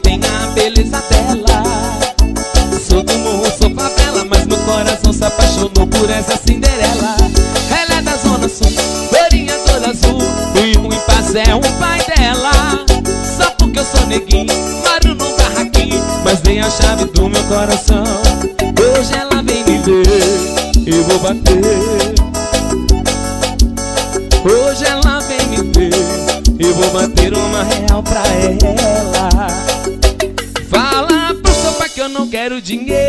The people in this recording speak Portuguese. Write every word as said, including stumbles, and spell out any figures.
tem a beleza dela. Sou do morro, sou favela, mas meu coração se apaixonou por essa Cinderela. Ela é da zona sul, loirinha toda azul, e o impasse é o pai dela. Só porque eu sou neguinho, moro num barraquinho, mas tem a chave do meu coração. Hoje ela vem me ver, eu vou bater. Hoje ela vem me ver, eu vou bater uma real pra ela. Fala pro seu pai que eu não quero dinheiro,